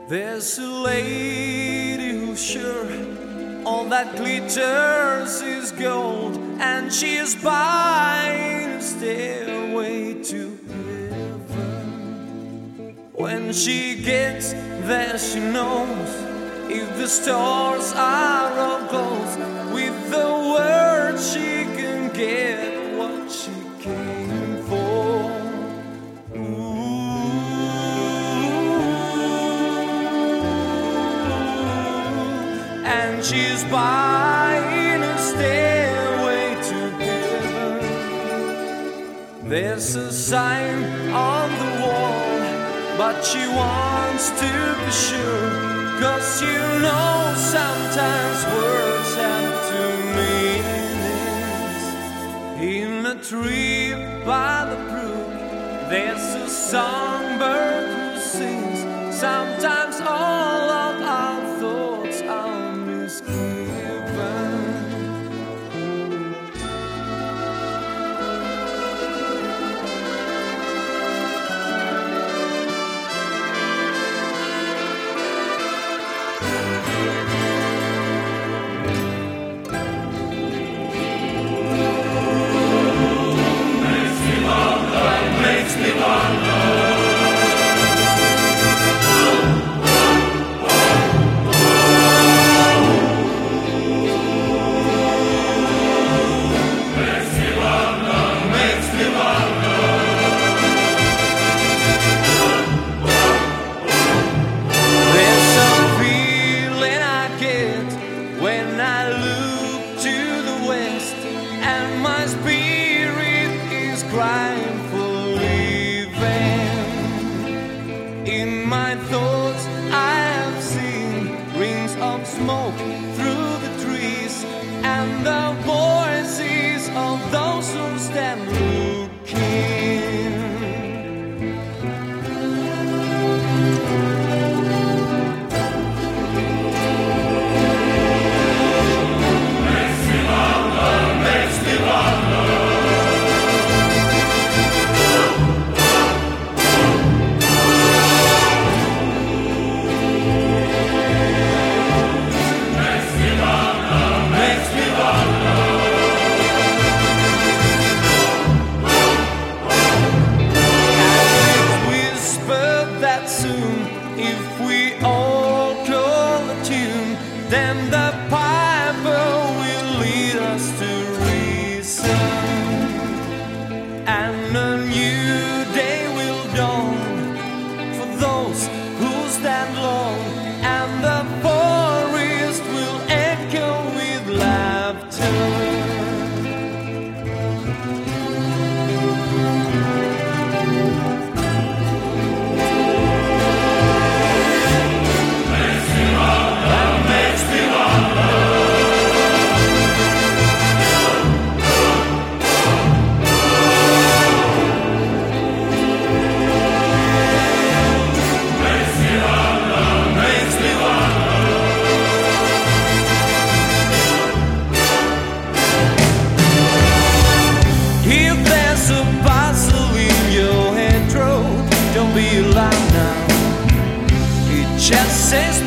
There's a lady who's sure all that glitters is gold, and she is buying a stairway to heaven. When she gets there, she knows if the stars are all close. With the words she can get what she came for. And she's buying a stairway to heaven. There's a sign on the wall, but she wants to be sure, 'cause you know sometimes words have two meanings. In a tree by the brook, there's a songbird who sings. Sometimes all of our thoughts are misgiven. Makes me wonder. When I look to the west, and my spirit is crying for living. In my thoughts I have seen rings of smoke through the trees, and the voices of those who stand looking. If we all call a tune, then the piper will lead us to reason, and a new day will dawn for those who stand long, and the forest will echo with laughter. Don't be loud now, it just says